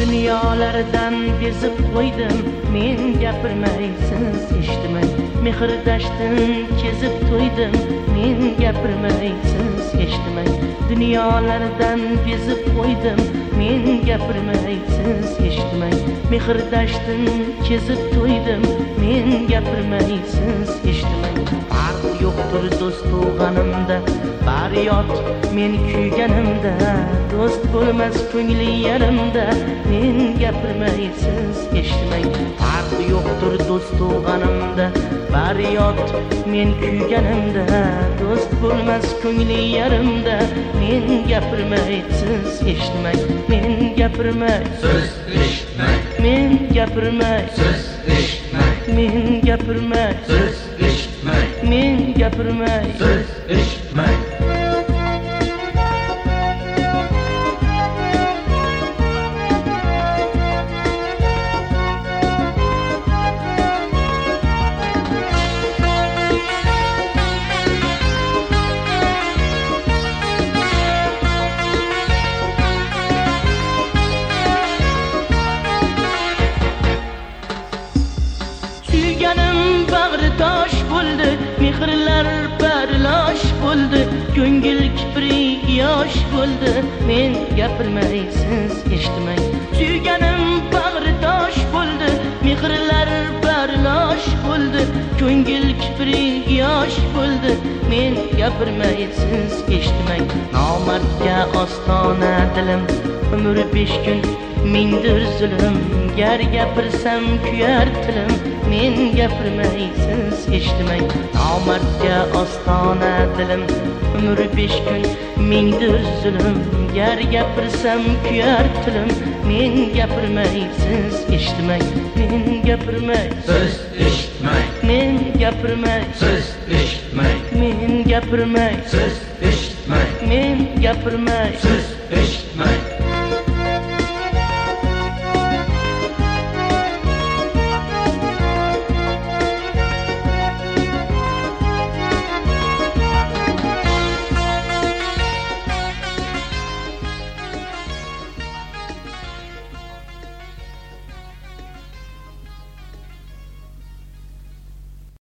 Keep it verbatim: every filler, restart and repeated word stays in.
Dunyolardan bezib qo'ydim, men gapirmay siz eshitmay. Mehr dashtin kezib to'ydim, men gapirmay siz eshitmay. Dunyolardan bezib qo'ydim, men gapirmay siz eshitmay. Mehr dashtin kezib to'ydim, men gapirmay siz eshitmay. Farq yo'qdir do'st tug'animda, faryod men kuyganimda, do'st bo'lmas ko'ngli yarimda, men gapirmay siz eshitmay. Farq yo'qdir do'st tug'animda, faryod men kuyganimda, do'st bo'lmas ko'ngli yarimda, men gapirmay siz eshitmay. Men gapirmay siz eshitmay. Men gapirmay siz eshitmay. Men gapirmay siz eshitmay. Men gapirmay siz eshitmay. Suyganim bag'ri tosh bo'ldi, mehrlar barlosh bo'ldi, ko'ngil kipri yosh bo'ldi, men gapirmay siz eshitmay. Suyganim bag'ri tosh bo'ldi, mehrlar barlosh bo'ldi, ko'ngil kipri yosh bo'ldi, men gapirmay siz eshitmay. Nomardga ostona dilim, umr besh kun mingdir zulm, gar gapirsam kuyar tilim, men gapirmay siz eshitmay. Nomardga ostona dilim, umr besh kun mingdir zulm, gar gapirsam kuyar tilim, men gapirmay siz eshitmay. Men gapirmay siz eshitmay. Men gapirmay siz eshitmay. Men gapirmay siz eshitmay. Men gapirmay siz eshitmay.